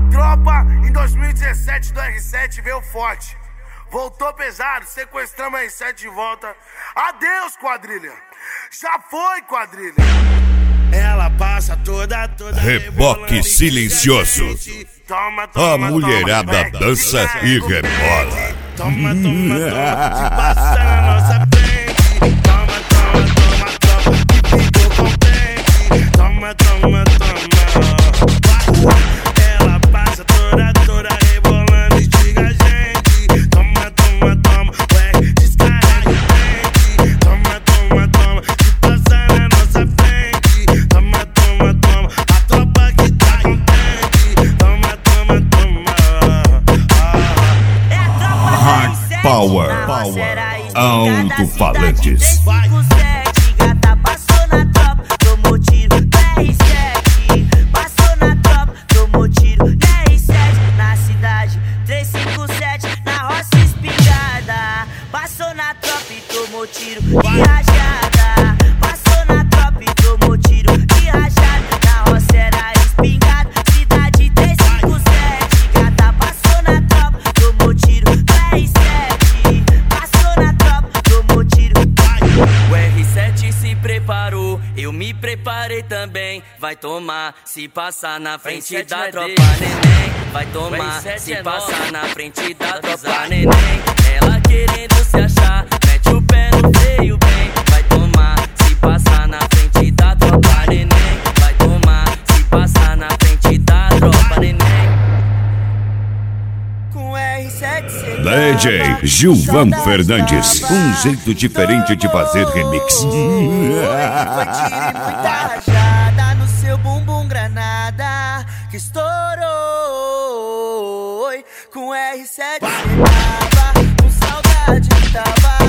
tropa em 2017 do R7 veio forte. Voltou pesado, sequestramos a R7 de volta. Adeus, quadrilha. Já foi, quadrilha. Ela passa toda Reboque silencioso. A mulherada dança e rebola. Toma, te passa na nossa frente. Toma, que ficou contente. Toma. Ela passa toda rebolando, instiga a gente. Toma, ué, descarrega o pente. Toma, te passa na nossa frente. Toma, a tropa que tá contente. Toma. É a tropa Hard da Power. Alto-falantes. Gata passou na tropa, tomou tiro na R7. Passou na tropa, tomou tiro na R7. Na cidade, 357, na roça espingarda. Passou na tropa e tomou tiro de rajada. Passou na tropa e tomou tiro de rajada. Na roça era espingarda, cidade 357. Gata passou na tropa, tomou tiro na R7. Passou na tropa, tomou tiro. O R7 se preparou, eu me preparei também. Vai tomar, se passar na frente da tropa, neném. Vai tomar, se passar na frente da tropa, neném. Ela querendo se achar, mete o pé no freio bem. Vai tomar, se passar na frente da tropa, neném. Vai tomar, se passar na frente da tropa, neném. Com R7 cê DJ Gilvan Fernandes. Um jeito diferente de fazer remix. Foi tiro e muita rajada no seu bumbum granada que estourou. Com R7 cê tava, com saudade tava.